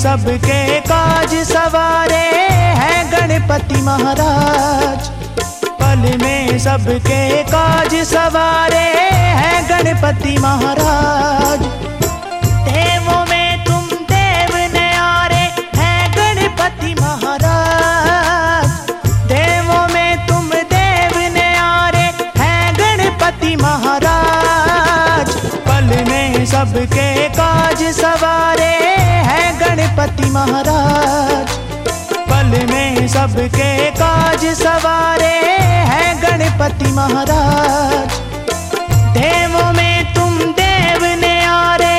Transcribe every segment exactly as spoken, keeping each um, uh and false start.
सबके काज सवारे हैं गणपति महाराज। पल में सबके काज सवारे हैं गणपति महाराज। देवों में तुम देव न्यारे हैं गणपति महाराज। देवों में तुम देव न्यारे हैं गणपति महाराज। पल में सबके काज सवारे हैं गणपति महाराज। पल में सबके काज सवारे हैं गणपति महाराज। देवों में तुम देव न्यारे।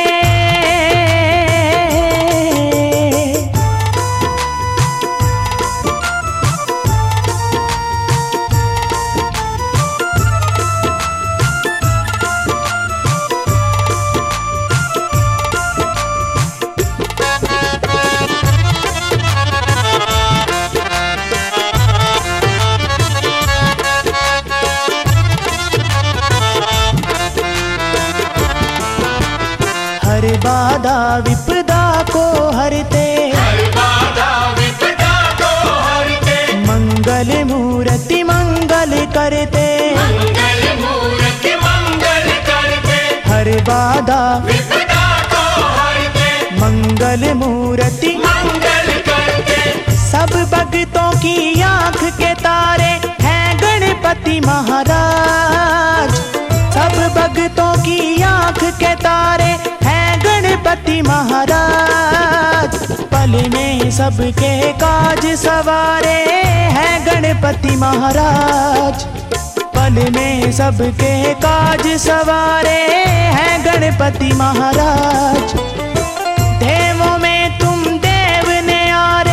हर बाधा विपदा को हरते, हर बाधा विपदा को हरते, मंगल मूर्ति मंगल करते, मंगल मूर्ति मंगल करते। हर बाधा विपदा को हरते, मंगल मूर्ति मंगल करते। सब भक्तों की आंख के तारे हैं गणपति महाराज। सब भक्तों की आंख के तारे हैं गणपति महाराज। पल में सबके काज सवारे हैं गणपति महाराज। पल में सबके काज सवारे हैं गणपति महाराज। देवों में तुम देव न्यारे।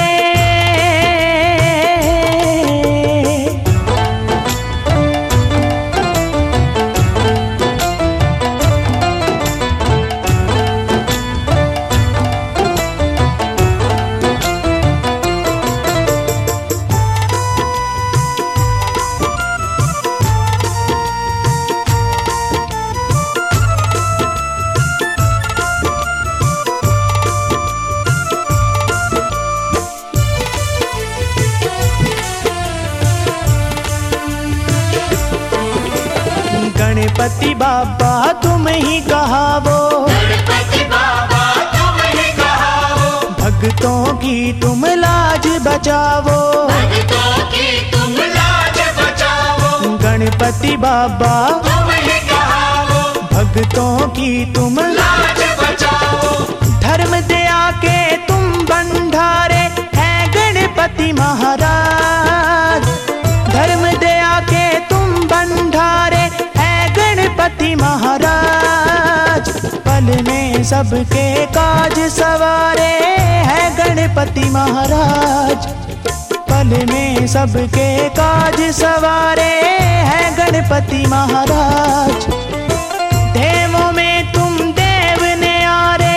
गणपति बाबा तुम ही कहावो, गणपति बाबा तुम ही कहावो, भक्तों की तुम लाज बचावो। भक्तों की तुम लाज बचावो। गणपति बाबा तुम ही कहावो, भक्तों की तुम लाज बचावो। धर्म दया के तुम भंडारे हैं गणपति महाराज। धर्म दया के तुम भंडारे हैं गणपति महाराज। पल में सबके काज सवारे हैं गणपति महाराज। पल में सबके काज सवारे हैं गणपति महाराज। देवों में तुम देव न्यारे।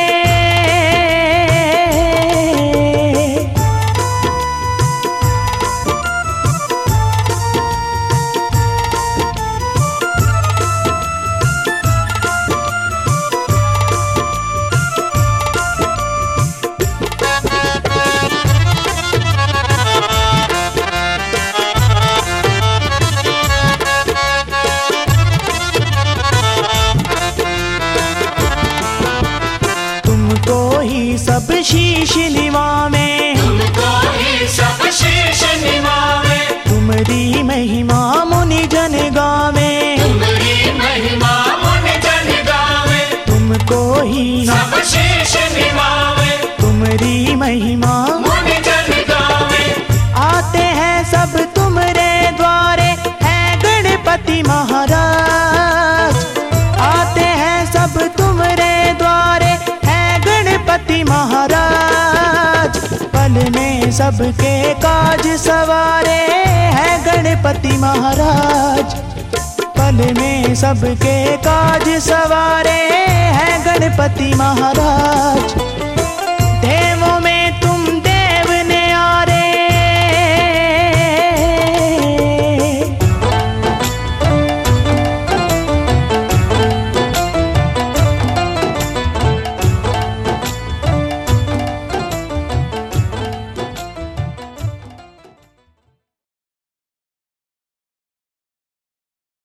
सब शीश निवावे, तुमको ही सब शीश निवावे। तुम्हारी महिमा मुनि जन गावे, तुम्हारी महिमा मुनि जन गावे। तुमको ही सब शीश निवावे, तुम्हारी महिमा मुनि जन गावे। आते हैं सब तुम्हारे द्वारे हैं गणपति महाराज। आते हैं सब तुम्हारे द्वारे हैं गणपति महाराज। पल में सबके काज सवारे हैं गणपति महाराज। पल में सबके काज सवारे हैं गणपति महाराज।